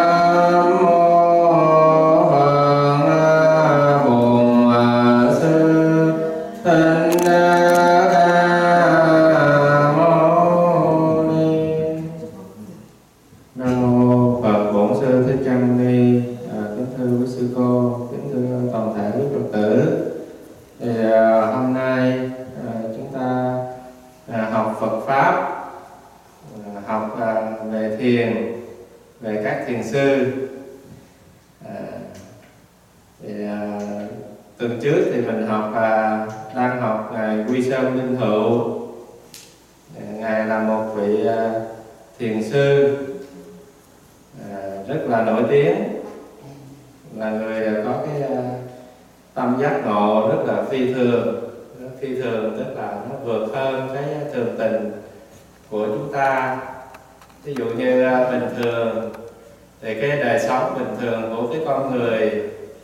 Tuần trước thì mình đang học Ngài Quy Sơn Minh Hữu. Ngài là một vị thiền sư rất là nổi tiếng, là người có cái tâm giác ngộ rất là phi thường. Phi thường tức là nó vượt hơn cái thường tình của chúng ta. Ví dụ như bình thường thì cái đời sống bình thường của cái con người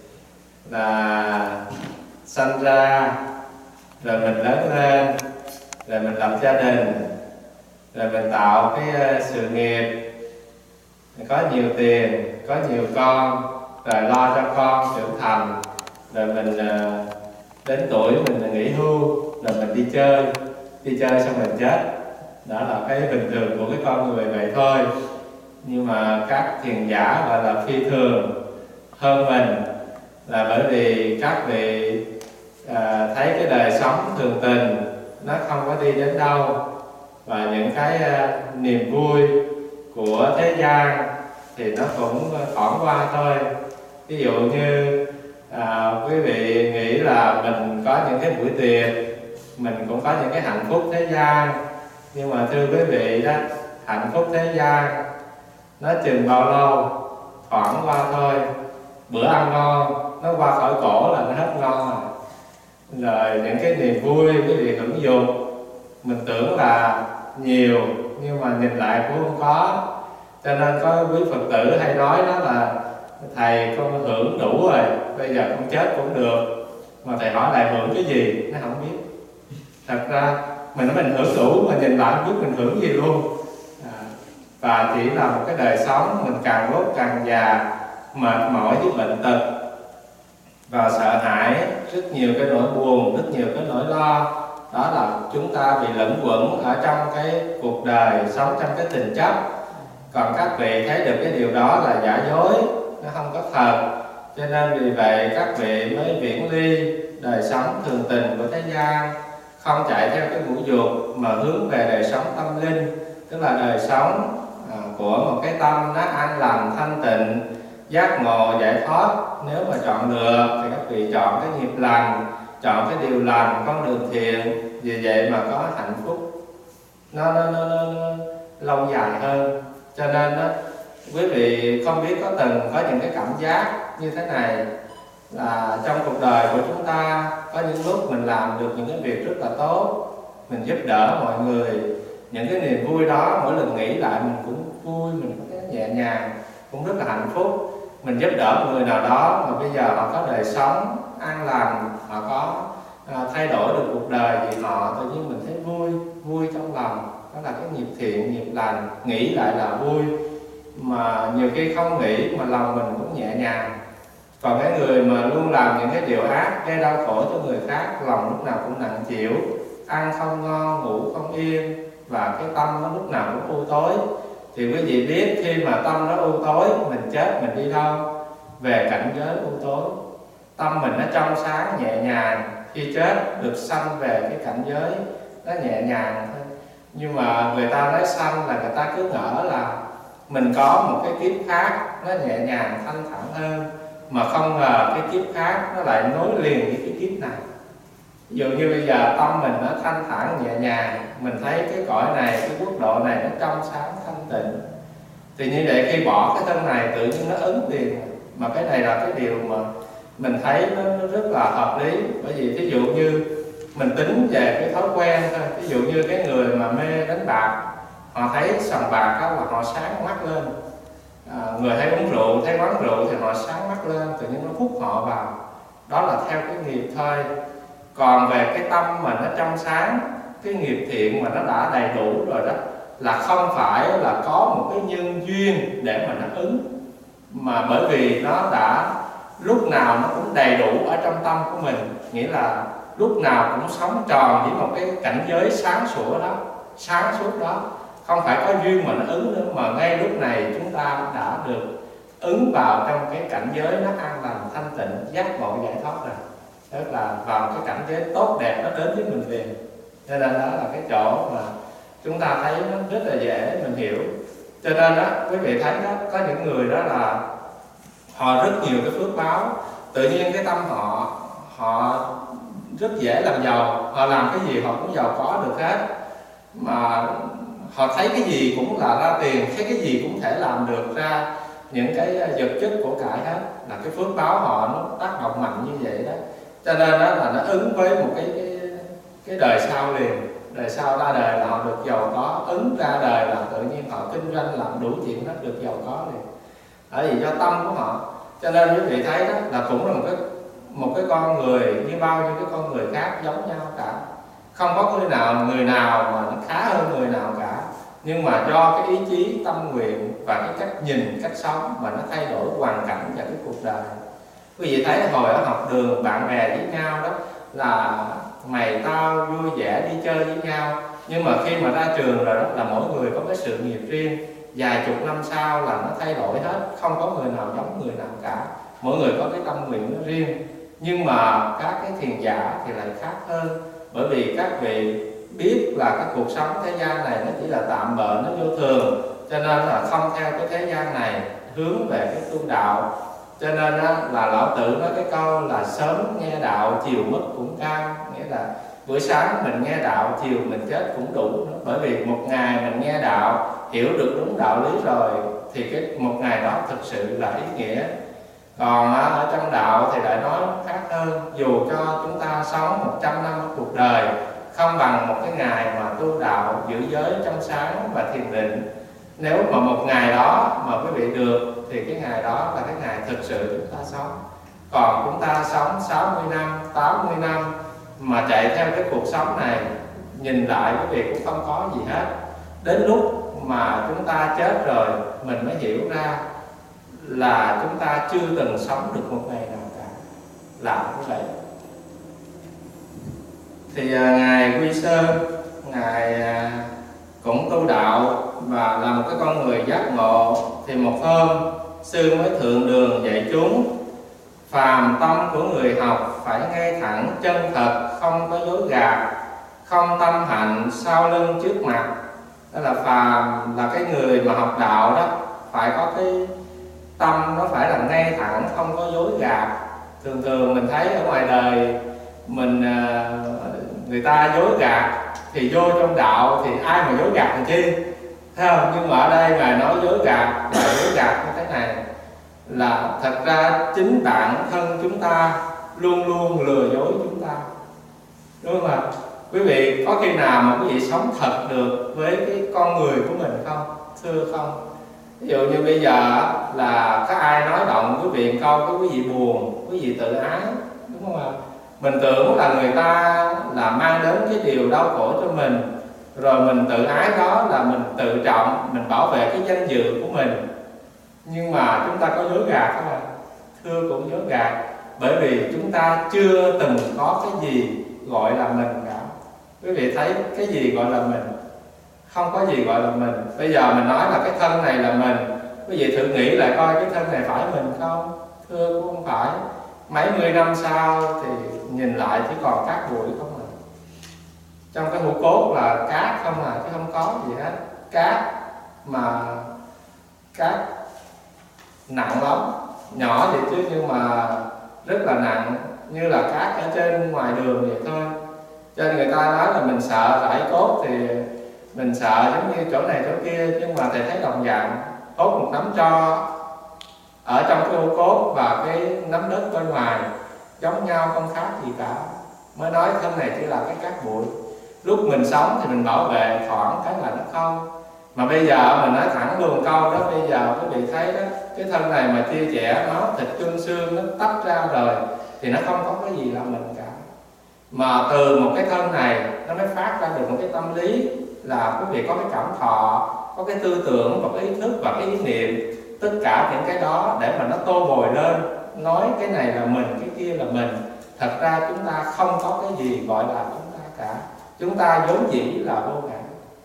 là sanh ra, rồi mình lớn lên, rồi mình lập gia đình, rồi mình tạo cái sự nghiệp, có nhiều tiền, có nhiều con, rồi lo cho con trưởng thành, rồi mình đến tuổi mình nghỉ hưu, rồi mình đi chơi xong mình chết. Đó là cái bình thường của cái con người vậy thôi. Nhưng mà các thiền giả gọi là phi thường hơn mình, là bởi vì các vị thấy cái đời sống thường tình nó không có đi đến đâu, và những cái niềm vui của thế gian thì nó cũng thoảng qua thôi. Ví dụ như quý vị nghĩ là mình có những cái buổi tiệc, mình cũng có những cái hạnh phúc thế gian, nhưng mà thưa quý vị đó, hạnh phúc thế gian nó chừng bao lâu, thoảng qua thôi. Bữa ăn ngon nó qua khỏi cổ là nó hết ngon rồi. Những cái niềm vui, quý vị hưởng dục, mình tưởng là nhiều nhưng mà nhìn lại cũng không có. Cho nên có quý Phật tử hay nói đó là thầy con hưởng đủ rồi, bây giờ con chết cũng được. Mà thầy hỏi lại hưởng cái gì, nó không biết. Thật ra mình hưởng đủ mà nhìn lại không biết mình hưởng gì luôn. Và chỉ là một cái đời sống mình càng lúc càng già, mệt mỏi với bệnh tật và sợ hãi, rất nhiều cái nỗi buồn, rất nhiều cái nỗi lo. Đó là chúng ta bị lẫn quẩn ở trong cái cuộc đời, sống trong cái tình chấp. Còn các vị thấy được cái điều đó là giả dối, nó không có thật. Cho nên vì vậy các vị mới viễn ly đời sống thường tình của thế gian, không chạy theo cái ngũ dục mà hướng về đời sống tâm linh, tức là đời sống của một cái tâm nó an lành, thanh tịnh, giác ngộ, giải thoát. Nếu mà chọn lựa thì các vị chọn cái nghiệp lành, chọn cái điều lành, con đường thiện, vì vậy mà có hạnh phúc nó lâu dài hơn. Cho nên đó, quý vị không biết có từng có những cái cảm giác như thế này, là trong cuộc đời của chúng ta có những lúc mình làm được những cái việc rất là tốt, mình giúp đỡ mọi người, những cái niềm vui đó mỗi lần nghĩ lại mình cũng vui, mình có cái nhẹ nhàng, cũng rất là hạnh phúc. Mình giúp đỡ người nào đó mà bây giờ họ có đời sống an lành, họ có thay đổi được cuộc đời, thì họ tự nhiên mình thấy vui trong lòng. Đó là cái nghiệp thiện, nghiệp lành, nghĩ lại là vui. Mà nhiều khi không nghĩ mà lòng mình cũng nhẹ nhàng. Còn cái người mà luôn làm những cái điều ác, gây đau khổ cho người khác, lòng lúc nào cũng nặng chịu, ăn không ngon, ngủ không yên, và cái tâm nó lúc nào cũng u tối. Thì quý vị biết khi mà tâm nó u tối, mình chết mình đi đâu? Về cảnh giới u tối. Tâm mình nó trong sáng nhẹ nhàng, khi chết được sanh về cái cảnh giới nó nhẹ nhàng thôi. Nhưng mà người ta nói sanh là người ta cứ ngỡ là mình có một cái kiếp khác nó nhẹ nhàng thanh thản hơn, mà không ngờ cái kiếp khác nó lại nối liền với cái kiếp này. Ví dụ như bây giờ tâm mình nó thanh thản nhẹ nhàng, mình thấy cái cõi này, cái quốc độ này nó trong sáng thanh tịnh, thì như vậy khi bỏ cái thân này tự nhiên nó ứng liền. Mà cái này là cái điều mà mình thấy nó rất là hợp lý. Bởi vì thí dụ như mình tính về cái thói quen thôi. Ví dụ như cái người mà mê đánh bạc, họ thấy sòng bạc đó là họ sáng mắt lên. Người hay uống rượu, thấy quán rượu thì họ sáng mắt lên, tự nhiên nó hút họ vào. Đó là theo cái nghiệp thôi. Còn về cái tâm mà nó trong sáng, cái nghiệp thiện mà nó đã đầy đủ rồi đó, là không phải là có một cái nhân duyên để mà nó ứng, mà bởi vì nó đã lúc nào nó cũng đầy đủ ở trong tâm của mình, nghĩa là lúc nào cũng sống tròn với một cái cảnh giới sáng sủa đó, sáng suốt đó, không phải có duyên mà nó ứng nữa, mà ngay lúc này chúng ta đã được ứng vào trong cái cảnh giới nó an lành, thanh tịnh, giác ngộ, giải thoát rồi, tức là vào cái cảnh giới tốt đẹp nó đến với mình liền. Cho nên đó là cái chỗ mà chúng ta thấy nó rất là dễ mình hiểu. Cho nên đó quý vị thấy đó, có những người đó là họ rất nhiều cái phước báo, tự nhiên cái tâm họ rất dễ làm giàu, họ làm cái gì họ cũng giàu có được hết, mà họ thấy cái gì cũng là ra tiền, thấy cái gì cũng thể làm được ra những cái vật chất của cải hết, là cái phước báo họ nó tác động mạnh như vậy đó. Cho nên đó là nó ứng với một cái đời sau liền, đời sau ra đời là họ được giàu có, ứng ra đời là tự nhiên họ kinh doanh làm đủ chuyện hết, được giàu có liền, bởi vì do tâm của họ. Cho nên quý vị thấy đó là cũng là một cái con người như bao nhiêu cái con người khác giống nhau cả, không có người nào mà nó khá hơn người nào cả, nhưng mà do cái ý chí tâm nguyện và cái cách nhìn, cách sống mà nó thay đổi hoàn cảnh và cái cuộc đời. Quý vị thấy hồi ở học đường bạn bè với nhau đó là mày tao vui vẻ đi chơi với nhau, nhưng mà khi mà ra trường rồi đó là mỗi người có cái sự nghiệp riêng, vài chục năm sau là nó thay đổi hết, không có người nào giống người nào cả, mỗi người có cái tâm nguyện nó riêng. Nhưng mà các cái thiền giả thì lại khác hơn, bởi vì các vị biết là cái cuộc sống thế gian này nó chỉ là tạm bợ, nó vô thường, cho nên là không theo cái thế gian này, hướng về cái tu đạo. Cho nên là lão tử nói cái câu là sớm nghe đạo chiều mất cũng cao, nghĩa là buổi sáng mình nghe đạo, chiều mình chết cũng đủ. Bởi vì một ngày mình nghe đạo, hiểu được đúng đạo lý rồi thì cái một ngày đó thực sự là ý nghĩa. Còn ở trong đạo thì lại nói khác hơn, dù cho chúng ta sống 100 năm ở cuộc đời không bằng một cái ngày mà tu đạo giữ giới trong sáng và thiền định. Nếu mà một ngày đó mà quý vị được thì cái ngày đó là cái ngày thực sự chúng ta sống. Còn chúng ta sống 60 năm, 80 năm mà chạy theo cái cuộc sống này, nhìn lại quý vị cũng không có gì hết. Đến lúc mà chúng ta chết rồi mình mới hiểu ra là chúng ta chưa từng sống được một ngày nào cả, là như vậy. Thì ngài Quy Sơn, ngài cũng tu đạo và là một cái con người giác ngộ. Thì một hôm sư mới thượng đường dạy chúng: phàm tâm của người học phải ngay thẳng, chân thật, không có dối gạt, không tâm hạnh sau lưng trước mặt. Đó là phàm là cái người mà học đạo đó phải có cái tâm nó phải là ngay thẳng, không có dối gạt. Thường thường mình thấy ở ngoài đời mình người ta dối gạt thì vô trong đạo thì ai mà dối gạt thì chi, thấy không? Nhưng mà ở đây ngài nói dối gạt là dối gạt như thế này, là thật ra chính bản thân chúng ta luôn luôn lừa dối chúng ta, đúng không ạ? Quý vị có khi nào mà quý vị sống thật được với cái con người của mình không? Thưa không. Ví dụ như bây giờ là có ai nói động quý vị câu cái quý vị buồn, quý vị tự ái, đúng không ạ? Mình tưởng là người ta là mang đến cái điều đau khổ cho mình, rồi mình tự ái đó là mình tự trọng, mình bảo vệ cái danh dự của mình. Nhưng mà chúng ta có dối gạt không ạ? Thưa cũng dối gạt, bởi vì chúng ta chưa từng có cái gì gọi là mình cả. Quý vị thấy cái gì gọi là mình? Không có gì gọi là mình. Bây giờ mình nói là cái thân này là mình, quý vị thử nghĩ lại coi cái thân này phải mình không? Thưa cũng không phải. Mấy mươi năm sau thì nhìn lại chỉ còn cát bụi không à. Trong cái hũ cốt là cát không à, chứ không có gì hết. Cát mà cát nặng lắm, nhỏ vậy chứ nhưng mà rất là nặng, như là cát ở trên ngoài đường vậy thôi. Cho nên người ta nói là mình sợ rải cốt thì mình sợ giống như chỗ này chỗ kia, nhưng mà thầy thấy đồng dạng, cốt một nắm tro ở trong cái hũ cốt và cái nắm đất bên ngoài giống nhau, không khác gì cả. Mới nói thân này chỉ là cái cát bụi. Lúc mình sống thì mình bảo vệ thoảng cái là nó không. Mà bây giờ mình nói thẳng luôn câu đó, bây giờ quý vị thấy đó, cái thân này mà chia chẻ, máu thịt xương xương nó tách ra rồi thì nó không có cái gì là mình cả. Mà từ một cái thân này nó mới phát ra được một cái tâm lý là quý vị có cái cảm thọ, có cái tư tưởng và cái ý thức và cái ý niệm. tất cả những cái đó để mà nó tô bồi lên, nói cái này là mình, cái kia là mình. Thật ra chúng ta không có cái gì gọi là chúng ta cả. Chúng ta vốn dĩ là vô ngã.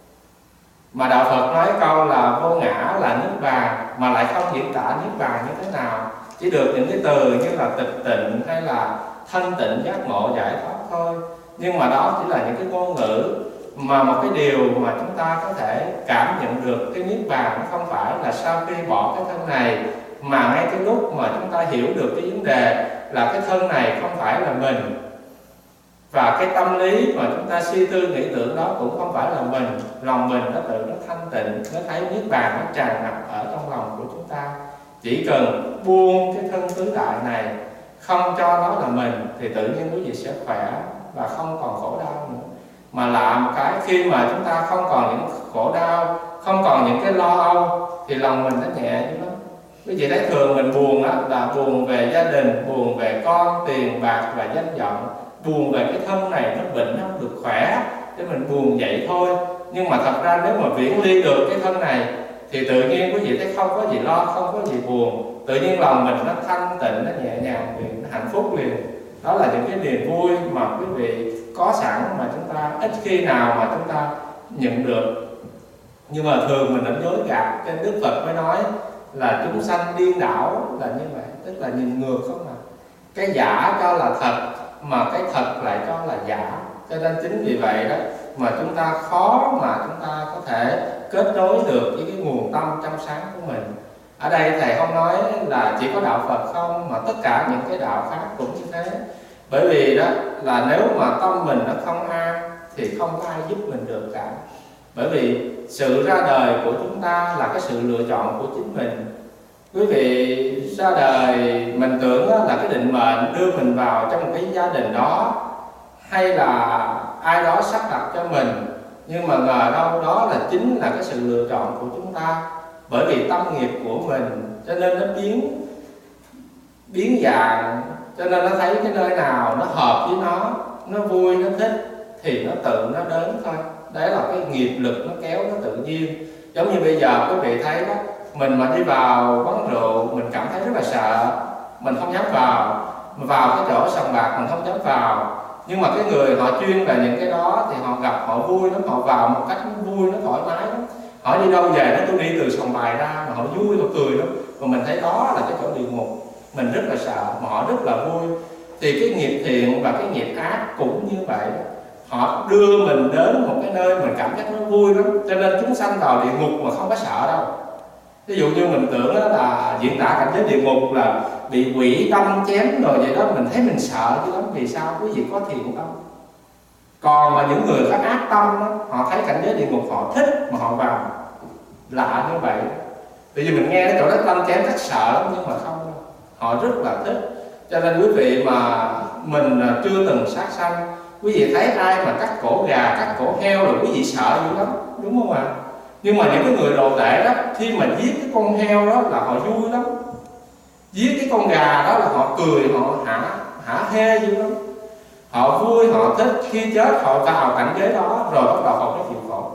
Mà Đạo Phật nói câu là vô ngã là niết bàn, mà lại không diễn tả niết bàn như thế nào, chỉ được những cái từ như là tịch tịnh hay là thanh tịnh giác ngộ giải thoát thôi. Nhưng mà đó chỉ là những cái ngôn ngữ, mà một cái điều mà chúng ta có thể cảm nhận được cái niết bàn nó không phải là sau khi bỏ cái thân này, mà ngay cái lúc mà chúng ta hiểu được cái vấn đề là cái thân này không phải là mình, và cái tâm lý mà chúng ta suy tư nghĩ tưởng đó cũng không phải là mình, lòng mình nó tự nó thanh tịnh, nó thấy niết bàn nó tràn ngập ở trong lòng của chúng ta. Chỉ cần buông cái thân tứ đại này, không cho nó là mình, thì tự nhiên quý vị sẽ khỏe và không còn khổ đau nữa. Mà làm cái khi mà chúng ta không còn những khổ đau, không còn những cái lo âu, thì lòng mình nó nhẹ như lắm. Quý vị thấy thường mình buồn đó là buồn về gia đình, buồn về con, tiền bạc và danh vọng, buồn về cái thân này nó bệnh, nó không được khỏe, để mình buồn vậy thôi. Nhưng mà thật ra nếu mà viễn ly được cái thân này, thì tự nhiên quý vị thấy không có gì lo, không có gì buồn, tự nhiên lòng mình nó thanh tịnh, nó nhẹ nhàng liền, nó hạnh phúc liền. Đó là những cái niềm vui mà quý vị có sẵn mà chúng ta ít khi nào mà chúng ta nhận được. Nhưng mà thường mình đã dối gạt, trên Đức Phật mới nói là chúng sanh điên đảo là như vậy, tức là nhìn ngược không à. Cái giả cho là thật, mà cái thật lại cho là giả. Cho nên chính vì vậy đó mà chúng ta khó mà chúng ta có thể kết nối được với cái nguồn tâm trong sáng của mình. Ở đây Thầy không nói là chỉ có đạo Phật không, mà tất cả những cái đạo khác cũng như thế. Bởi vì đó là nếu mà tâm mình nó không an thì không có ai giúp mình được cả. Bởi vì sự ra đời của chúng ta là cái sự lựa chọn của chính mình. Quý vị ra đời mình tưởng là cái định mệnh đưa mình vào trong một cái gia đình đó, hay là ai đó sắp đặt cho mình, nhưng mà ngờ đâu đó là chính là cái sự lựa chọn của chúng ta. Bởi vì tâm nghiệp của mình cho nên nó biến dạng, cho nên nó thấy cái nơi nào nó hợp với nó vui, nó thích thì nó tự nó đến thôi. Đấy là cái nghiệp lực nó kéo nó tự nhiên. Giống như bây giờ quý vị thấy đó, mình mà đi vào quán rượu mình cảm thấy rất là sợ, mình không dám vào. Mà vào cái chỗ sòng bạc mình không dám vào. Nhưng mà cái người họ chuyên về những cái đó thì họ gặp họ vui lắm, họ vào một cách nó vui, nó thoải mái lắm. Họ đi đâu về nó tôi đi từ sòng bài ra mà họ vui, họ cười lắm. Và mình thấy đó là cái chỗ địa ngục, mình rất là sợ mà họ rất là vui. Thì cái nghiệp thiện và cái nghiệp ác cũng như vậy. Họ đưa mình đến một cái nơi mình cảm giác nó vui lắm. Cho nên chúng sanh vào địa ngục mà không có sợ đâu. Ví dụ như mình tưởng là diễn tả cảnh giới địa ngục là bị quỷ đâm chém rồi vậy đó, mình thấy mình sợ chứ lắm. Vì sao? Quý vị có thiện tâm. Còn mà những người có ác tâm đó, họ thấy cảnh giới địa ngục họ thích mà họ vào. Lạ như vậy. Tại vì mình nghe cái chỗ đó đâm chém rất sợ lắm, nhưng mà không đâu. Họ rất là thích. Cho nên quý vị mà mình chưa từng sát sanh, quý vị thấy ai mà cắt cổ gà, cắt cổ heo rồi quý vị sợ dữ lắm, đúng không ạ? Nhưng mà những cái người đồ tể đó, khi mà giết cái con heo đó là họ vui lắm. Giết cái con gà đó là họ cười, họ hả hê dữ lắm. Họ vui, họ thích, khi chết họ vào cảnh giới đó rồi bắt đầu họ mới chịu khổ.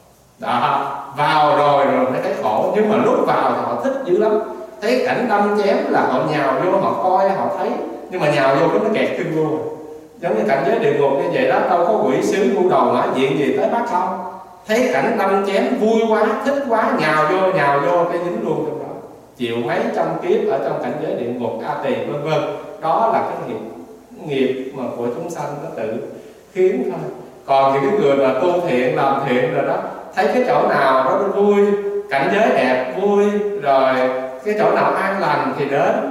Đó, vào rồi mới thấy khổ, nhưng mà lúc vào thì họ thích dữ lắm. Thấy cảnh đâm chém là họ nhào vô, họ coi, họ thấy, nhưng mà nhào vô nó kẹt chân vô. Giống như cảnh giới địa ngục như vậy đó, đâu có quỷ sứ ngu đầu nói chuyện gì tới bắt không. Thấy cảnh đâm chém vui quá, thích quá, nhào vô cái dính luôn trong đó. Chịu mấy trăm kiếp ở trong cảnh giới địa ngục, A Tỳ vân vân. Đó là cái nghiệp mà của chúng sanh nó tự khiến thôi. Còn những cái người mà tu thiện, làm thiện rồi đó, thấy cái chỗ nào đó nó vui, cảnh giới đẹp vui, rồi cái chỗ nào an lành thì đến.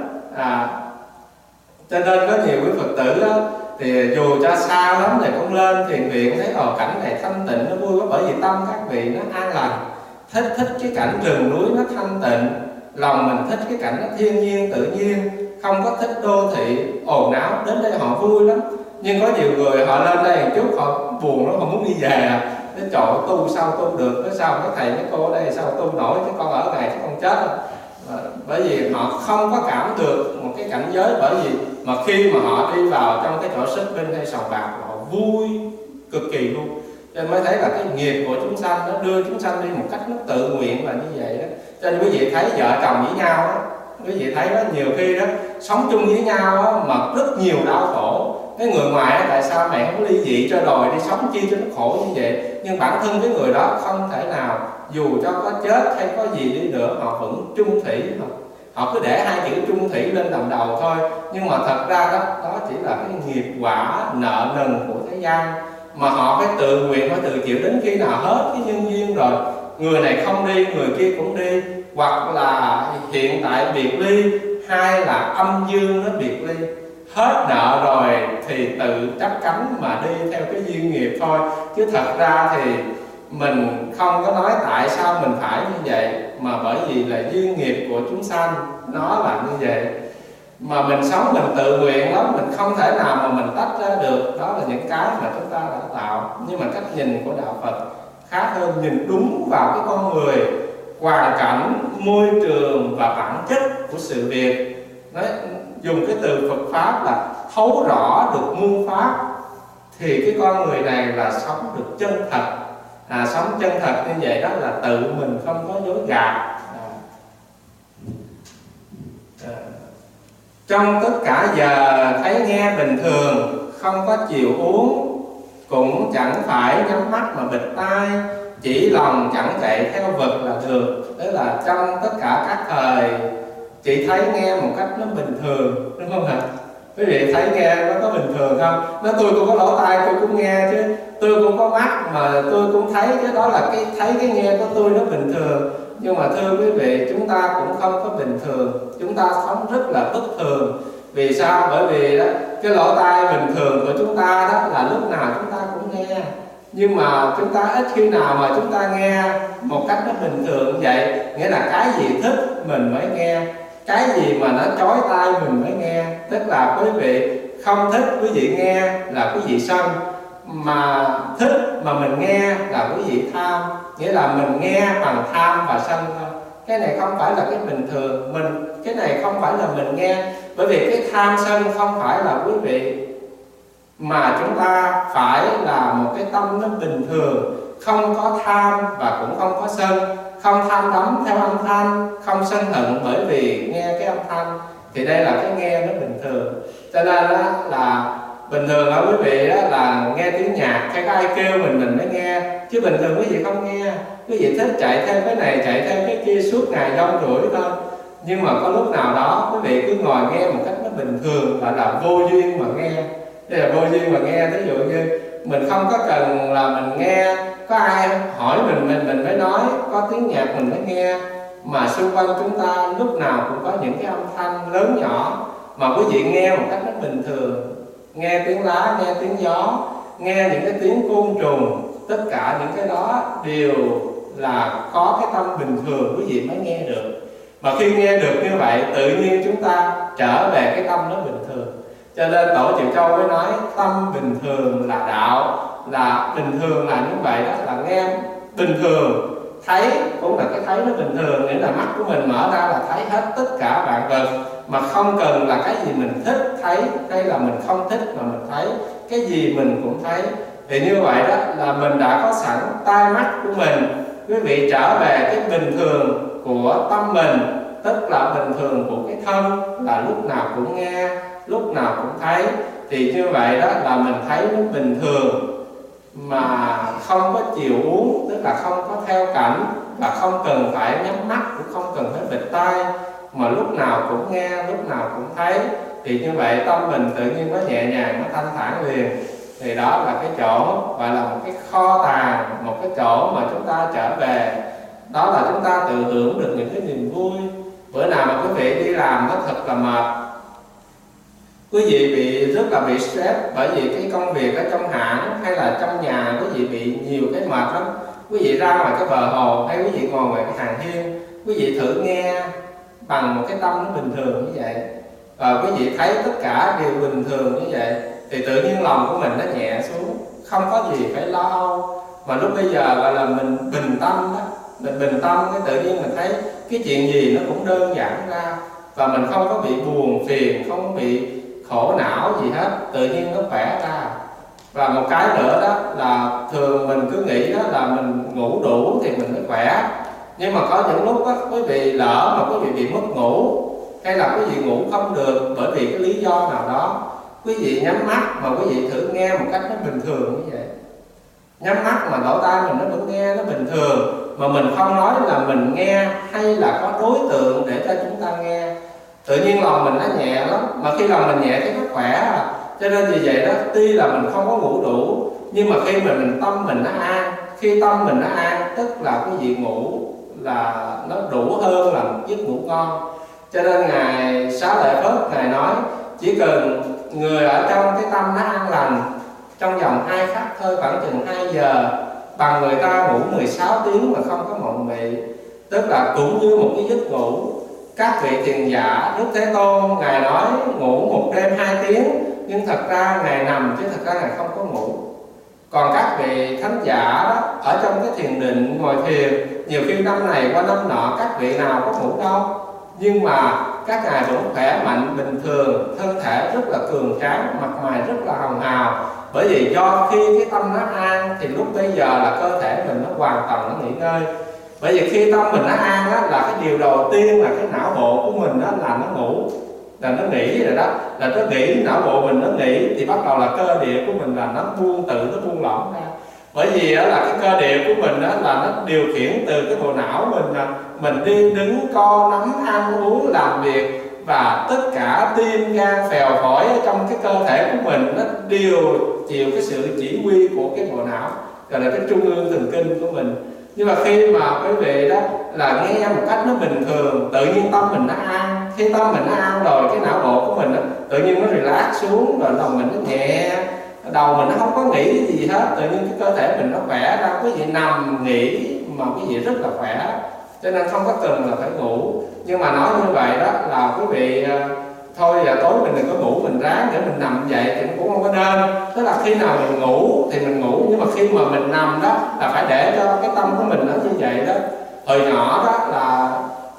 Cho nên có nhiều quý Phật tử đó, thì dù cho xa lắm thì cũng lên thiền viện thấy cảnh này thanh tịnh nó vui quá, bởi vì tâm các vị nó an lành, thích cái cảnh rừng núi nó thanh tịnh, lòng mình thích cái cảnh nó thiên nhiên tự nhiên, không có thích đô thị ồn ào, đến đây họ vui lắm. Nhưng có nhiều người họ lên đây một chút họ buồn lắm, họ muốn đi về. Cái chỗ tu sao tu được, cái sao cái thầy mấy cô ở đây sao tu nổi, chứ con ở này chứ con chết rồi. Bởi vì họ không có cảm được một cái cảnh giới, bởi vì mà khi mà họ đi vào trong cái chỗ shopping hay sòng bạc họ vui cực kỳ luôn. Cho nên mới thấy là cái nghiệp của chúng sanh nó đưa chúng sanh đi một cách nó tự nguyện là như vậy đó. Cho nên quý vị thấy vợ chồng với nhau đó, quý vị thấy đó, nhiều khi đó sống chung với nhau đó, mà rất nhiều đau khổ. Cái người ngoài đó, tại sao mày không ly dị cho rồi đi sống chi cho nó khổ như vậy? Nhưng bản thân cái người đó không thể nào, dù cho có chết hay có gì đi nữa, họ vẫn chung thủy. Họ cứ để hai chữ chung thủy lên làm đầu thôi. Nhưng mà thật ra đó chỉ là cái nghiệp quả nợ nần của thế gian, mà họ phải tự nguyện, phải tự chịu đến khi nào hết cái nhân duyên rồi. Người này không đi, người kia cũng đi, hoặc là hiện tại biệt ly, hay là âm dương nó biệt ly. Hết nợ rồi thì tự chấp cánh mà đi theo cái duyên nghiệp thôi. Chứ thật ra thì mình không có nói tại sao mình phải như vậy, mà bởi vì là duyên nghiệp của chúng sanh nó là như vậy. Mà mình sống mình tự nguyện lắm, mình không thể nào mà mình tách ra được. Đó là những cái mà chúng ta đã tạo. Nhưng mà cách nhìn của đạo Phật khác hơn, nhìn đúng vào cái con người, hoàn cảnh, môi trường và bản chất của sự việc. Đấy, dùng cái từ Phật Pháp là thấu rõ được muôn pháp, thì cái con người này là sống được chân thật. Sống chân thật như vậy đó là tự mình không có dối gạt. Trong tất cả giờ thấy nghe bình thường, không có chiều uống, cũng chẳng phải nhắm mắt mà bịt tai, chỉ lòng chẳng chạy theo vật là được. Tức là trong tất cả các thời chị thấy nghe một cách nó bình thường, đúng không ạ? Quý vị thấy nghe nó có bình thường không? Nó tôi cũng có lỗ tai tôi cũng nghe chứ, tôi cũng có mắt mà tôi cũng thấy chứ, đó là cái thấy cái nghe của tôi nó bình thường. Nhưng mà thưa quý vị, chúng ta cũng không có bình thường, chúng ta sống rất là bất thường. Vì sao? Bởi vì đó, cái lỗ tai bình thường của chúng ta đó là lúc nào chúng ta cũng nghe. Nhưng mà chúng ta ít khi nào mà chúng ta nghe một cách nó bình thường như vậy. Nghĩa là cái gì thích mình mới nghe, cái gì mà nó chói tai mình mới nghe. Tức là quý vị không thích quý vị nghe là quý vị sân, mà thích mà mình nghe là quý vị tham. Nghĩa là mình nghe bằng tham và sân thôi. Cái này không phải là cái bình thường, cái này không phải là mình nghe. Bởi vì cái tham sân không phải là quý vị, mà chúng ta phải là một cái tâm nó bình thường, không có tham và cũng không có sân, không tham đắm theo âm thanh, không sân hận bởi vì nghe cái âm thanh. Thì đây là cái nghe nó bình thường. Cho nên đó là bình thường ở quý vị đó là nghe tiếng nhạc hay có ai kêu mình mới nghe, chứ bình thường quý vị không nghe. Quý vị thích chạy theo cái này chạy theo cái kia suốt ngày rong ruổi thôi. Nhưng mà có lúc nào đó quý vị cứ ngồi nghe một cách nó bình thường, gọi là vô duyên mà nghe. Đây là vô duyên mà nghe. Ví dụ như mình không có cần là mình nghe, có ai hỏi mình mới nói, có tiếng nhạc mình mới nghe. Mà xung quanh chúng ta lúc nào cũng có những cái âm thanh lớn nhỏ, mà quý vị nghe một cách nó bình thường. Nghe tiếng lá, nghe tiếng gió, nghe những cái tiếng côn trùng, tất cả những cái đó đều là có cái tâm bình thường quý vị mới nghe được. Mà khi nghe được như vậy, tự nhiên chúng ta trở về cái tâm nó bình thường. Cho nên Tổ Triệu Châu mới nói tâm bình thường là đạo. Là bình thường là như vậy đó, là nghe bình thường. Thấy cũng là cái thấy nó bình thường, nghĩa là mắt của mình mở ra là thấy hết tất cả vạn vật, mà không cần là cái gì mình thích thấy hay là mình không thích mà mình thấy, cái gì mình cũng thấy. Thì như vậy đó là mình đã có sẵn tai mắt của mình. Quý vị trở về cái bình thường của tâm mình, tức là bình thường của cái thân, là lúc nào cũng nghe, lúc nào cũng thấy. Thì như vậy đó là mình thấy nó bình thường, mà không có chiều uống, tức là không có theo cảnh, và không cần phải nhắm mắt, cũng không cần phải bịt tai, mà lúc nào cũng nghe, lúc nào cũng thấy. Thì như vậy tâm mình tự nhiên nó nhẹ nhàng, nó thanh thản liền. Thì đó là cái chỗ gọi là một cái kho tàng, một cái chỗ mà chúng ta trở về. Đó là chúng ta tự hưởng được những cái niềm vui. Bữa nào mà quý vị đi làm nó thật là mệt, quý vị rất là bị stress bởi vì cái công việc ở trong hãng hay là trong nhà, quý vị bị nhiều cái mệt lắm. Quý vị ra ngoài cái bờ hồ hay quý vị ngồi ngoài cái hàng hiên, quý vị thử nghe bằng một cái tâm nó bình thường như vậy, và quý vị thấy tất cả đều bình thường như vậy, thì tự nhiên lòng của mình nó nhẹ xuống, không có gì phải lo âu. Mà lúc bây giờ gọi là mình bình tâm đó, mình bình tâm cái tự nhiên mình thấy cái chuyện gì nó cũng đơn giản ra, và mình không có bị buồn phiền, không có bị khổ não gì hết, tự nhiên nó khỏe ra. Và một cái nữa đó là thường mình cứ nghĩ đó là mình ngủ đủ thì mình mới khỏe, Nhưng mà có những lúc á, quý vị lỡ mà quý vị bị mất ngủ, hay là quý vị ngủ không được bởi vì cái lý do nào đó, quý vị nhắm mắt mà quý vị thử nghe một cách nó bình thường như vậy. Nhắm mắt mà lỗ tai mình nó vẫn nghe nó bình thường, mà mình không nói là mình nghe hay là có đối tượng để cho chúng ta nghe, tự nhiên lòng mình nó nhẹ lắm. Mà khi lòng mình nhẹ thì nó khỏe à. Cho nên vì vậy đó, tuy là mình không có ngủ đủ, nhưng mà khi mình tâm mình nó an, khi tâm mình nó an tức là quý vị ngủ là nó đủ hơn là một giấc ngủ ngon. Cho nên Ngài Xá Lợi Phất Ngài nói chỉ cần người ở trong cái tâm nó an lành, trong vòng 2 khắc thôi, khoảng chừng 2 giờ, bằng người ta ngủ 16 tiếng mà không có mộng mị. Tức là cũng như một cái giấc ngủ. Các vị thiền giả Đức Thế Tôn Ngài nói ngủ một đêm 2 tiếng, nhưng thật ra Ngài nằm chứ thật ra Ngài không có ngủ. Còn các vị thánh giả đó, ở trong cái thiền định ngồi thiền, nhiều khi năm này qua năm nọ các vị nào có ngủ đâu, nhưng mà các ngài vẫn khỏe mạnh bình thường, thân thể rất là cường tráng, mặt mày rất là hồng hào. Bởi vì do khi cái tâm nó an thì lúc bây giờ là cơ thể mình nó hoàn toàn nó nghỉ ngơi. Bởi vì khi tâm mình nó an á, là cái điều đầu tiên là cái não bộ của mình đó là nó ngủ, là nó nghỉ rồi đó, là nó nghỉ, não bộ mình nó nghỉ thì bắt đầu là cơ địa của mình là nó buông, tự nó buông lỏng ra. Bởi vì đó là cái cơ địa của mình đó là nó điều khiển từ cái bộ não mình, là mình đi đứng co nắm ăn uống làm việc, và tất cả tim gan phèo phổi ở trong cái cơ thể của mình nó đều chịu cái sự chỉ huy của cái bộ não, gọi là cái trung ương thần kinh của mình. Nhưng mà khi mà quý vị đó là nghe một cách nó bình thường, tự nhiên tâm mình nó an. Khi tâm mình nó an rồi, cái não bộ của mình đó, tự nhiên nó relax xuống, rồi lòng mình nó nhẹ, đầu mình nó không có nghĩ gì hết, tự nhiên cái cơ thể mình nó khỏe ra. Quý vị nằm nghỉ mà quý vị rất là khỏe, cho nên không có cần là phải ngủ. Nhưng mà nói như vậy đó là quý vị thôi là tối mình đừng có ngủ, mình ráng để mình nằm dậy thì cũng không có nên. Tức là khi nào mình ngủ thì mình ngủ, nhưng mà khi mà mình nằm đó là phải để cho cái tâm của mình nó như vậy đó. Hồi nhỏ đó là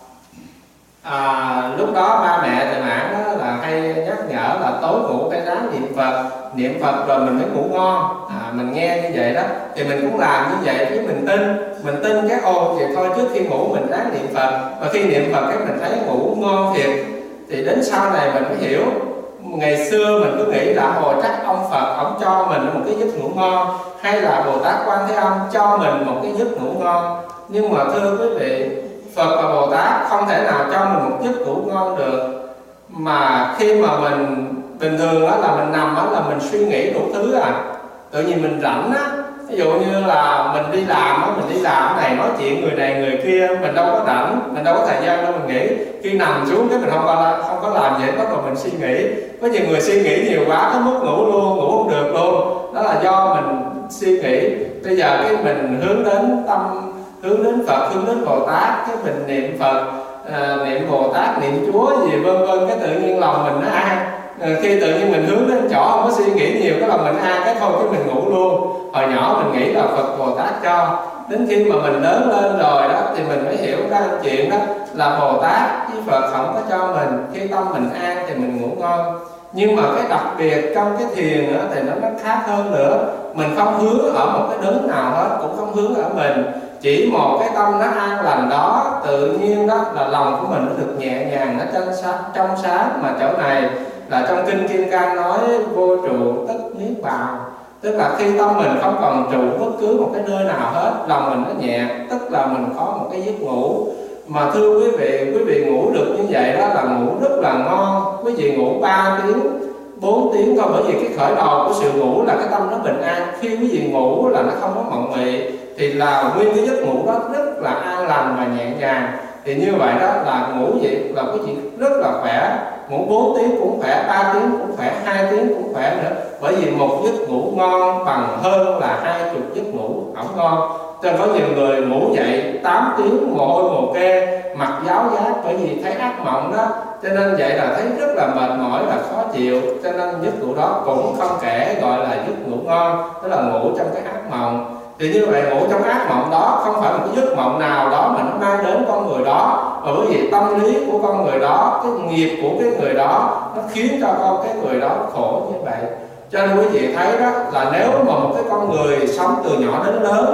lúc đó ba mẹ thầy Mãn đó là hay nhắc nhở là tối ngủ phải ráng niệm Phật rồi mình mới ngủ ngon. Mình nghe như vậy đó thì mình cũng làm như vậy, chứ mình tin cái thì thôi trước khi ngủ mình ráng niệm Phật, và khi niệm Phật cái mình thấy ngủ ngon thiệt. Thì đến sau này mình mới hiểu, ngày xưa mình cứ nghĩ là chắc ông Phật ông cho mình một cái giấc ngủ ngon, hay là Bồ Tát Quan Thế Âm cho mình một cái giấc ngủ ngon. Nhưng mà thưa quý vị, Phật và Bồ Tát không thể nào cho mình một giấc ngủ ngon được. Mà khi mà mình bình thường đó là mình nằm đó là mình suy nghĩ đủ thứ tự nhiên mình rảnh á, ví dụ như là mình đi làm á, mình đi làm cái này nói chuyện người này người kia, mình đâu có rảnh, mình đâu có thời gian đâu mình nghĩ. Khi nằm xuống cái mình không có làm vậy, bắt đầu mình suy nghĩ. Có nhiều người suy nghĩ nhiều quá nó mất ngủ luôn, ngủ không được luôn, đó là do mình suy nghĩ. Bây giờ cái mình hướng đến tâm, hướng đến Phật, hướng đến Bồ Tát, cái mình niệm Phật, niệm Bồ Tát, niệm Chúa gì vân vân, cái tự nhiên lòng mình nó an. Khi tự nhiên mình hướng đến chỗ không có suy nghĩ nhiều, cái lòng mình an, cái thôi cái mình ngủ luôn. Hồi nhỏ mình nghĩ là Phật Bồ Tát cho, đến khi mà mình lớn lên rồi đó thì mình mới hiểu ra chuyện đó là Bồ Tát với Phật không có cho mình. Khi tâm mình an thì mình ngủ ngon. Nhưng mà cái đặc biệt trong cái thiền đó, thì nó khác hơn nữa. Mình không hướng ở một cái đấng nào hết, cũng không hướng ở mình, chỉ một cái tâm nó an lành đó, tự nhiên đó là lòng của mình nó được nhẹ nhàng, nó trong sáng. Mà chỗ này là trong Kinh Kim Cang nói vô trụ tất niết bàn, tức là khi tâm mình không còn trụ bất cứ một cái nơi nào hết, lòng mình nó nhẹ, tức là mình có một cái giấc ngủ. Mà thưa quý vị ngủ được như vậy đó là ngủ rất là ngon. Quý vị ngủ 3 tiếng 4 tiếng thôi, bởi vì cái khởi đầu của sự ngủ là cái tâm nó bình an. Khi quý vị ngủ là nó không có mộng mị, thì là nguyên cái giấc ngủ đó rất là an lành và nhẹ nhàng. Thì như vậy đó là ngủ vậy là quý vị rất là khỏe. Ngủ 4 tiếng cũng khỏe, 3 tiếng cũng khỏe, 2 tiếng cũng khỏe nữa. Bởi vì một giấc ngủ ngon bằng hơn là 20 giấc ngủ không ngon. Cho nên có nhiều người ngủ dậy 8 tiếng mồ hôi mồ kê, mặt giáo giác, bởi vì thấy ác mộng đó. Cho nên vậy là thấy rất là mệt mỏi, là khó chịu. Cho nên giấc ngủ đó cũng không kể gọi là giấc ngủ ngon, tức là ngủ trong cái ác mộng. Thì như vậy ngủ trong ác mộng đó không phải một cái giấc mộng nào đó mà nó mang đến con người đó, và bởi vì tâm lý của con người đó, cái nghiệp của cái người đó, nó khiến cho cái người đó khổ như vậy. Cho nên quý vị thấy đó là nếu mà một cái con người sống từ nhỏ đến lớn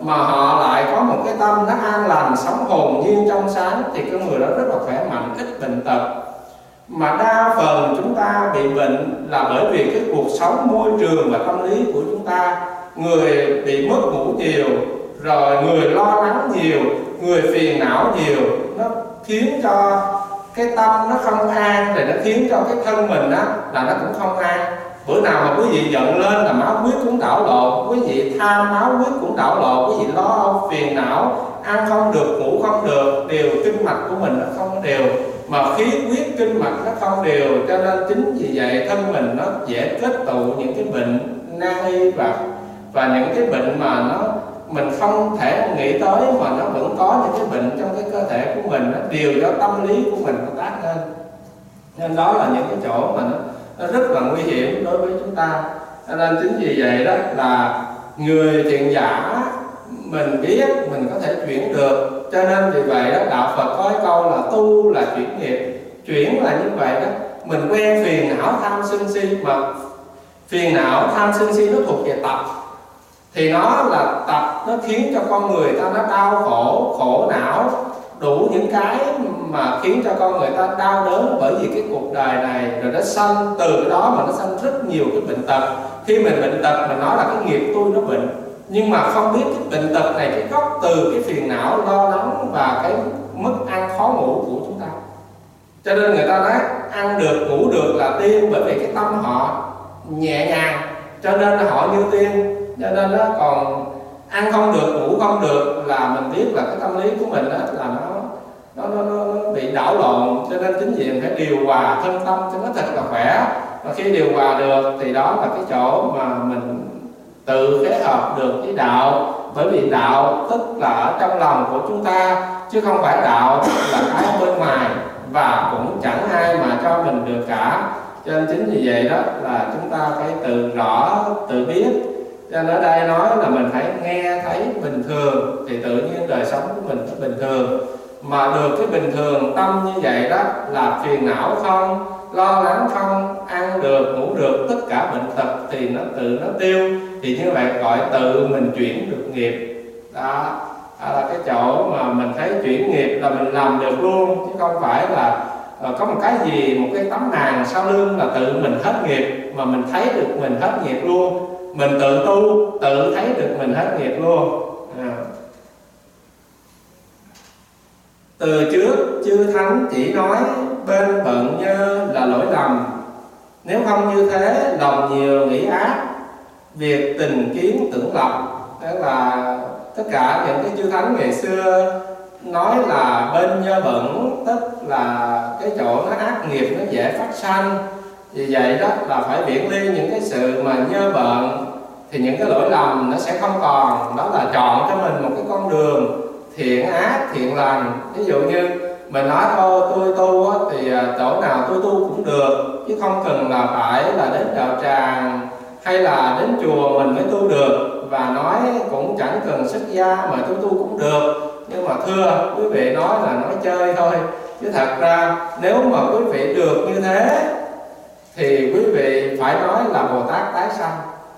mà họ lại có một cái tâm nó an lành, sống hồn nhiên trong sáng, thì con người đó rất là khỏe mạnh, ít bệnh tật. Mà đa phần chúng ta bị bệnh là bởi vì cái cuộc sống, môi trường và tâm lý của chúng ta. Người bị mất ngủ nhiều, rồi người lo lắng nhiều, người phiền não nhiều, nó khiến cho cái tâm nó không an, rồi nó khiến cho cái thân mình á là nó cũng không an. Bữa nào mà quý vị giận lên là máu huyết cũng đảo lộn, quý vị tham máu huyết cũng đảo lộn, quý vị lo âu phiền não, ăn không được, ngủ không được, điều kinh mạch của mình nó không đều, mà khí huyết kinh mạch nó không đều, cho nên chính vì vậy thân mình nó dễ kết tụ những cái bệnh nan y và những cái bệnh mà mình không thể nghĩ tới, mà nó vẫn có những cái bệnh trong cái cơ thể của mình, nó đều do tâm lý của mình nó tác nên. Nên đó là những cái chỗ mà nó rất là nguy hiểm đối với chúng ta. Cho nên chính vì vậy đó là người thiện giả mình biết mình có thể chuyển được. Cho nên vì vậy đó đạo Phật có cái câu là tu là chuyển nghiệp. Chuyển là như vậy đó, mình quen phiền não tham sân si, mà phiền não tham sân si nó thuộc về tập, thì nó là tập, nó khiến cho con người ta nó đau khổ, khổ não, đủ những cái mà khiến cho con người ta đau đớn bởi vì cái cuộc đời này. Rồi nó sanh từ cái đó mà nó sanh rất nhiều cái bệnh tật. Khi mình bệnh tật mình nói là cái nghiệp tôi nó bệnh, nhưng mà không biết cái bệnh tật này cái gốc từ cái phiền não, lo lắng và cái mất ăn khó ngủ của chúng ta. Cho nên người ta nói ăn được ngủ được là tiên, bởi vì cái tâm họ nhẹ nhàng cho nên họ như tiên. Cho nên nó còn ăn không được, ngủ không được là mình biết là cái tâm lý của mình đó là nó bị đảo lộn. Cho nên chính vì mình phải điều hòa thân tâm cho nó thật là khỏe. Và khi điều hòa được thì đó là cái chỗ mà mình tự kết hợp được với đạo. Bởi vì đạo tức là ở trong lòng của chúng ta, chứ không phải đạo là cái ở bên ngoài, và cũng chẳng ai mà cho mình được cả. Cho nên chính vì vậy đó là chúng ta phải tự rõ, tự biết. Cho nên ở đây nói là mình phải nghe thấy bình thường thì tự nhiên đời sống của mình nó bình thường. Mà được cái bình thường tâm như vậy đó là phiền não không, lo lắng không, ăn được, ngủ được, tất cả bệnh tật thì nó tự nó tiêu. Thì như vậy gọi tự mình chuyển được nghiệp. Đó là cái chỗ mà mình thấy chuyển nghiệp là mình làm được luôn, chứ không phải là có một cái gì, một cái tấm màn sau lưng là tự mình hết nghiệp, mà mình thấy được mình hết nghiệp luôn. Mình tự tu, tự thấy được mình hết nghiệp luôn. Từ trước chư thánh chỉ nói bên bận nhơ là lỗi lầm, nếu không như thế lòng nhiều nghĩ ác, việc tình kiến tưởng lập. Đó là tất cả những cái chư thánh ngày xưa nói là bên nhơ bẩn, tức là cái chỗ nó ác nghiệp nó dễ phát sanh. Vì vậy đó là phải viễn ly những cái sự mà nhơ bẩn, thì những cái lỗi lầm nó sẽ không còn. Đó là chọn cho mình một cái con đường thiện ác, thiện lành. Ví dụ như mình nói thôi tôi tu thì chỗ nào tôi tu cũng được, chứ không cần là phải là đến đạo tràng hay là đến chùa mình mới tu được. Và nói cũng chẳng cần xuất gia mà tôi tu cũng được. Nhưng mà thưa quý vị, nói là nói chơi thôi, chứ thật ra nếu mà quý vị được như thế thì quý vị phải nói là Bồ Tát tái sanh.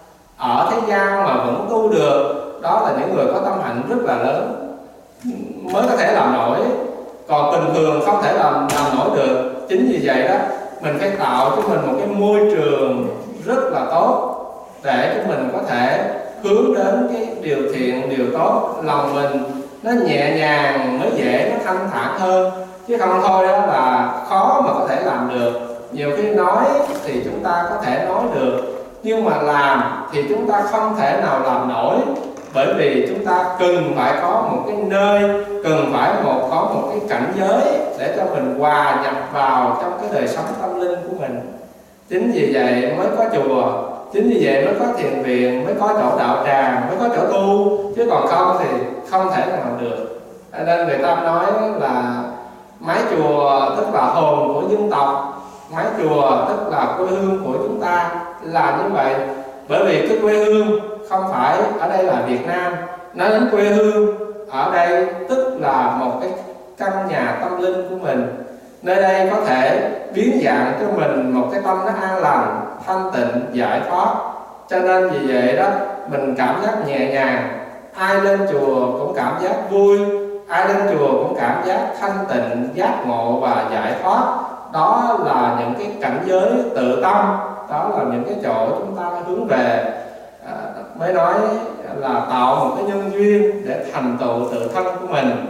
Ở thế gian mà vẫn tu được, đó là những người có tâm hạnh rất là lớn mới có thể làm nổi. Còn bình thường không thể làm nổi được. Chính vì vậy đó mình phải tạo cho mình một cái môi trường rất là tốt để cho mình có thể hướng đến cái điều thiện, điều tốt. Lòng mình nó nhẹ nhàng mới dễ, nó thanh thản hơn. Chứ không thôi đó là khó mà có thể làm được. Nhiều khi nói thì chúng ta có thể nói được, nhưng mà làm thì chúng ta không thể nào làm nổi. Bởi vì chúng ta cần phải có một cái nơi, cần phải có một cái cảnh giới để cho mình hòa nhập vào trong cái đời sống tâm linh của mình. Chính vì vậy mới có chùa, chính vì vậy mới có thiền viện, mới có chỗ đạo tràng, mới có chỗ tu. Chứ còn không thì không thể nào được. Nên người ta nói là mái chùa tức là hồn của dân tộc, mái chùa tức là quê hương của chúng ta, là như vậy. Bởi vì cái quê hương không phải ở đây là Việt Nam, nói đến quê hương ở đây tức là một cái căn nhà tâm linh của mình. Nơi đây có thể biến dạng cho mình một cái tâm nó an lành, thanh tịnh, giải thoát. Cho nên vì vậy đó mình cảm giác nhẹ nhàng. ai lên chùa cũng cảm giác vui, ai lên chùa cũng cảm giác thanh tịnh, giác ngộ và giải thoát. Đó là những cái cảnh giới tự tâm, đó là những cái chỗ chúng ta hướng về. Mới nói là tạo một cái nhân duyên để thành tựu tự thân của mình.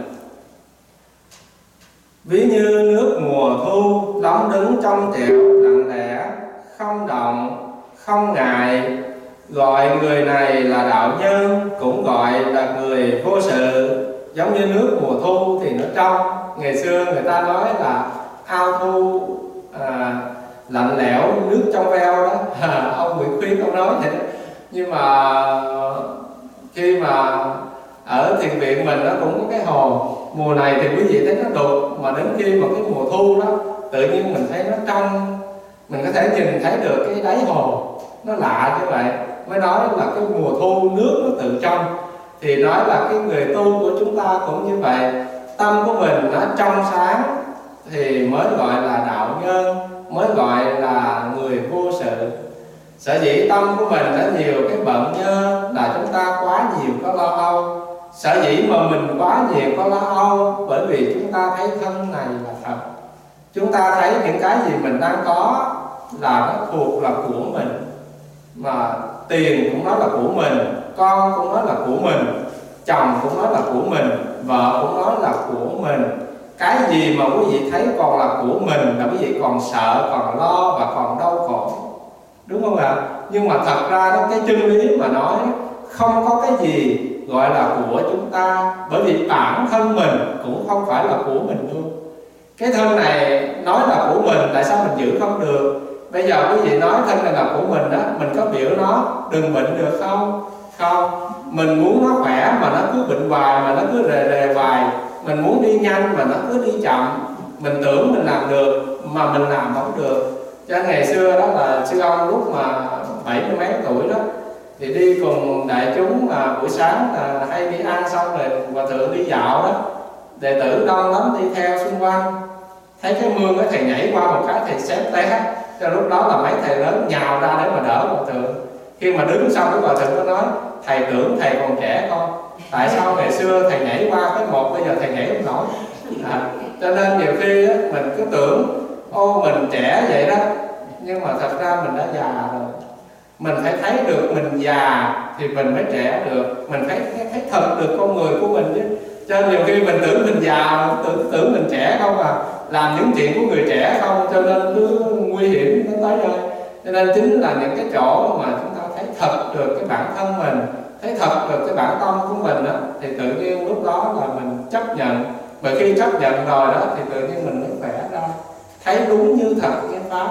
Ví như nước mùa thu đóng đứng trong trẻo lặng lẽ, không động, không ngại, gọi người này là đạo nhân, cũng gọi là người vô sự. Giống như nước mùa thu thì nó trong. Ngày xưa người ta nói là ao thu lạnh lẽo, nước trong veo đó. Ông Nguyễn Khuyến ông nói vậy đó. Nhưng mà khi mà ở thiền viện mình nó cũng có cái hồ. Mùa này thì quý vị thấy nó đục, mà đến khi mà cái mùa thu đó tự nhiên mình thấy nó trong, mình có thể nhìn thấy được cái đáy hồ. Nó lạ như vậy. Mới nói là cái mùa thu nước nó tự trong. Thì nói là cái người tu của chúng ta cũng như vậy. Tâm của mình nó trong sáng thì mới gọi là đạo nhân, mới gọi là người vô sự. Sở dĩ tâm của mình đã nhiều cái bận nhơ là chúng ta quá nhiều có lo âu. Sở dĩ mà mình quá nhiều có lo âu bởi vì chúng ta thấy thân này là thật. Chúng ta thấy những cái gì mình đang có là nó thuộc là của mình. Mà tiền cũng nói là của mình, con cũng nói là của mình, chồng cũng nói là của mình, vợ cũng nói là của mình. Cái gì mà quý vị thấy còn là của mình là quý vị còn sợ, còn lo và còn đau khổ, đúng không ạ? Nhưng mà thật ra đó, cái chân lý mà nói không có cái gì gọi là của chúng ta, bởi vì bản thân mình cũng không phải là của mình luôn. Cái thân này nói là của mình, tại sao mình giữ không được? Bây giờ quý vị nói thân này là của mình đó, mình có biểu nó đừng bệnh được không? Không. Mình muốn nó khỏe mà nó cứ bệnh hoài, mà nó cứ rề hoài. Mình muốn đi nhanh mà nó cứ đi chậm. Mình tưởng mình làm được mà mình làm không được. Cho ngày xưa đó là sư ông lúc mà 70 mấy tuổi đó thì đi cùng đại chúng, mà buổi sáng là hay đi ăn xong rồi hòa thượng đi dạo đó, đệ tử đông lắm đi theo xung quanh. Thấy cái mương cái thầy nhảy qua một cái thầy xếp té. Cho lúc đó là mấy thầy lớn nhào ra để mà đỡ hòa thượng. Khi mà đứng xong cái hòa thượng có nói thầy tưởng thầy còn trẻ không? Tại sao ngày xưa thầy nhảy qua cái một, bây giờ thầy nhảy không nổi? Cho nên nhiều khi mình cứ tưởng ô mình trẻ vậy đó, nhưng mà thật ra mình đã già rồi. Mình phải thấy được mình già thì mình mới trẻ được. Mình phải thấy thật được con người của mình chứ. Cho nhiều khi mình tưởng mình già, tưởng mình trẻ không à, làm những chuyện của người trẻ không, cho nên cứ nguy hiểm nó tới đây. Cho nên chính là những cái chỗ mà chúng ta thấy thật được cái bản thân mình, thấy thật được cái bản tâm của mình đó, thì tự nhiên lúc đó là mình chấp nhận. Bởi khi chấp nhận rồi đó thì tự nhiên mình mới khỏe ra, thấy đúng như thật cái pháp.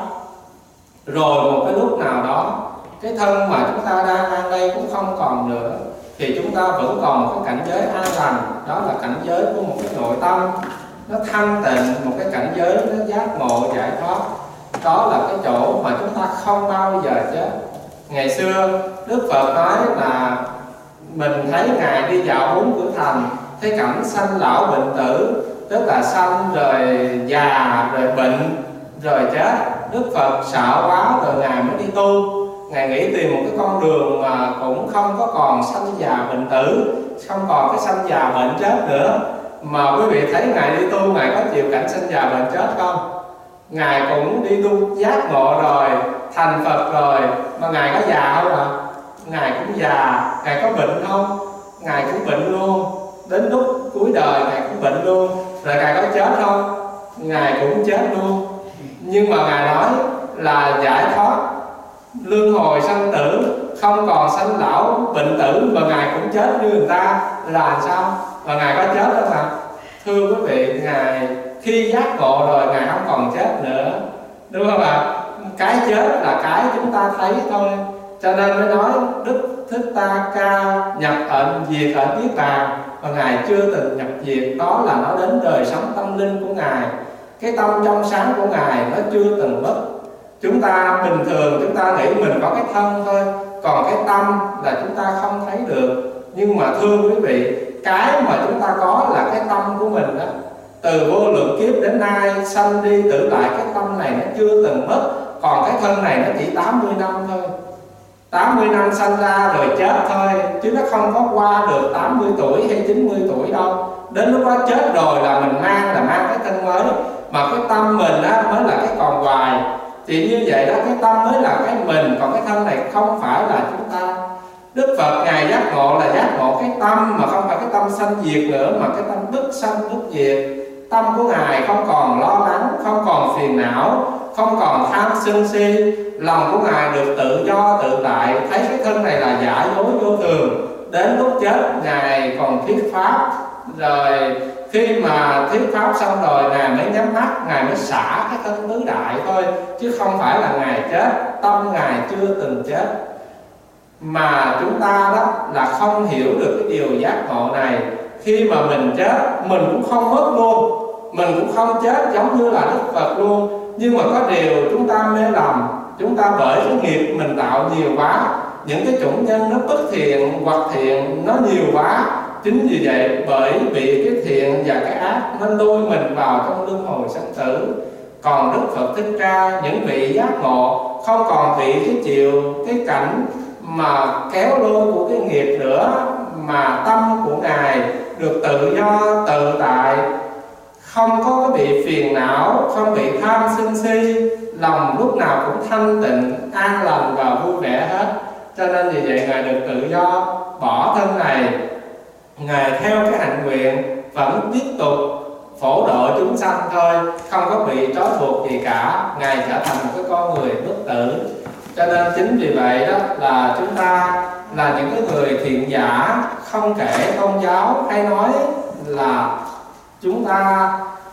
Rồi một cái lúc nào đó cái thân mà chúng ta đang ăn đây cũng không còn nữa, thì chúng ta vẫn còn một cái cảnh giới an lành. Đó là cảnh giới của một cái nội tâm nó thanh tịnh, một cái cảnh giới nó giác ngộ giải thoát. Đó là cái chỗ mà chúng ta không bao giờ chết. Ngày xưa Đức Phật nói là mình thấy Ngài đi dạo 4 cửa thành, thấy cảnh sanh lão bệnh tử, tức là sanh rồi già rồi bệnh rồi chết. Đức Phật sợ quá rồi Ngài mới đi tu. Ngài nghĩ tìm một cái con đường mà cũng không có còn sanh già bệnh tử, không còn cái sanh già bệnh chết nữa. Mà quý vị thấy Ngài đi tu, Ngài có chịu cảnh sanh già bệnh chết không? Ngài cũng đi tu giác ngộ rồi, thành Phật rồi, mà Ngài có già không ạ? Ngài cũng già. Ngài có bệnh không? Ngài cũng bệnh luôn. Đến lúc cuối đời Ngài cũng bệnh luôn. Rồi Ngài có chết không? Ngài cũng chết luôn. Nhưng mà Ngài nói là giải thoát luân hồi sanh tử, không còn sanh lão bệnh tử, mà Ngài cũng chết như người ta là sao? Và Ngài có chết không ạ? Thưa quý vị, Ngài khi giác ngộ rồi Ngài không còn chết nữa, đúng không ạ? Cái chết là cái chúng ta thấy thôi. Cho nên mới nói Đức Thích Ta Ca nhập diệt ở Niết Bàn, và Ngài chưa từng nhập diệt. Đó là nó đến đời sống tâm linh của Ngài. Cái tâm trong sáng của Ngài nó chưa từng mất. Chúng ta bình thường chúng ta nghĩ mình có cái thân thôi, còn cái tâm là chúng ta không thấy được. Nhưng mà thưa quý vị, cái mà chúng ta có là cái tâm của mình đó. Từ vô lượng kiếp đến nay sanh đi tử lại, cái tâm này nó chưa từng mất. Còn cái thân này nó chỉ 80 năm thôi. 80 năm sanh ra rồi chết thôi, chứ nó không có qua được 80 tuổi hay 90 tuổi đâu. Đến lúc đó chết rồi là mình mang cái thân mới, mà cái tâm mình á mới là cái còn hoài. Thì như vậy đó, cái tâm mới là cái mình, còn cái thân này không phải là chúng ta. Đức Phật Ngài giác ngộ là giác ngộ cái tâm, mà không phải cái tâm sanh diệt nữa, mà cái tâm bất sanh bất diệt. Tâm của Ngài không còn lo lắng, không còn phiền não, không còn tham sân si. Lòng của Ngài được tự do tự tại, thấy cái thân này là giả dối vô thường. Đến lúc chết Ngài còn thuyết pháp, rồi khi mà thuyết pháp xong rồi Ngài mới nhắm mắt, Ngài mới xả cái thân tứ đại thôi, chứ không phải là Ngài chết. Tâm Ngài chưa từng chết. Mà chúng ta đó là không hiểu được cái điều giác ngộ này. Khi mà mình chết, mình cũng không mất luôn, mình cũng không chết giống như là Đức Phật luôn. Nhưng mà có điều chúng ta mê lầm, chúng ta bởi cái nghiệp mình tạo nhiều quá, những cái chủng nhân nó bất thiện hoặc thiện nó nhiều quá. Chính vì vậy, bởi vì cái thiện và cái ác nó lôi mình vào trong luân hồi sanh tử. Còn Đức Phật Thích Ca, những vị giác ngộ không còn bị cái chịu cái cảnh mà kéo lôi của cái nghiệp nữa, mà tâm của Ngài được tự do tự tại, không có bị phiền não, không bị tham sân si, lòng lúc nào cũng thanh tịnh, an lành và vui vẻ hết. Cho nên vì vậy Ngài được tự do bỏ thân này, Ngài theo cái hạnh nguyện vẫn tiếp tục phổ độ chúng sanh thôi, không có bị trói buộc gì cả. Ngài trở thành một cái con người bất tử. Cho nên chính vì vậy đó là chúng ta là những cái người thiện giả, không kể tôn giáo hay nói là chúng ta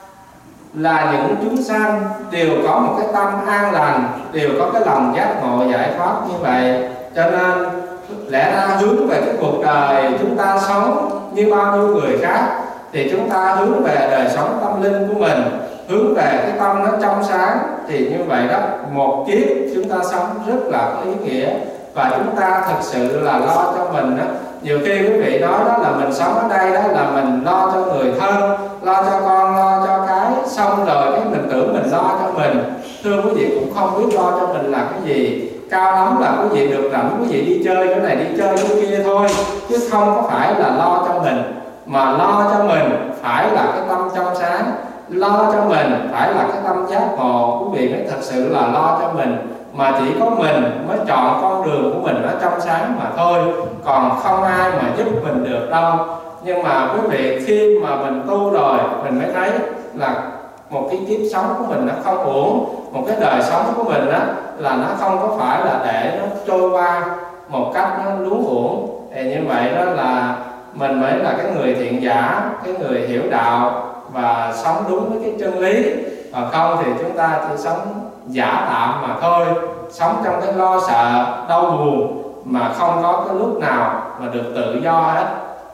là những chúng sanh đều có một cái tâm an lành, đều có cái lòng giác ngộ giải thoát như vậy. Cho nên lẽ ra hướng về cái cuộc đời chúng ta sống như bao nhiêu người khác, thì chúng ta hướng về đời sống tâm linh của mình, hướng về cái tâm nó trong sáng, thì như vậy đó, một kiếp chúng ta sống rất là có ý nghĩa. Và chúng ta thực sự là lo cho mình đó. Nhiều khi quý vị nói đó là mình sống ở đây đó là mình lo cho người thân, lo cho con, lo cho cái, xong rồi cái mình tưởng mình lo cho mình. Thưa quý vị, cũng không biết lo cho mình là cái gì. Cao lắm là quý vị được rảnh quý vị đi chơi cái này đi chơi cái kia thôi, chứ không có phải là lo cho mình. Mà lo cho mình phải là cái tâm trong sáng, lo cho mình phải là cái tâm giác ngộ. Quý vị mới thật sự là lo cho mình. Mà chỉ có mình mới chọn con đường của mình nó trong sáng mà thôi, còn không ai mà giúp mình được đâu. Nhưng mà quý vị, khi mà mình tu rồi, mình mới thấy là một cái kiếp sống của mình nó không uổng, một cái đời sống của mình đó là nó không có phải là để nó trôi qua một cách nó luống uổng. Thì như vậy đó là mình mới là cái người thiện giả, cái người hiểu đạo và sống đúng với cái chân lý. Còn không thì chúng ta chỉ sống giả tạm mà thôi, sống trong cái lo sợ, đau buồn mà không có cái lúc nào mà được tự do hết.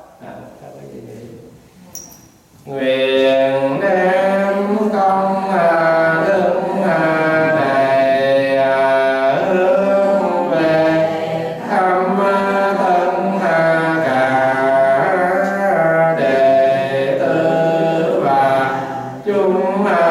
Nguyện đem công đức này hướng về thăm thân cả đệ tử và chúng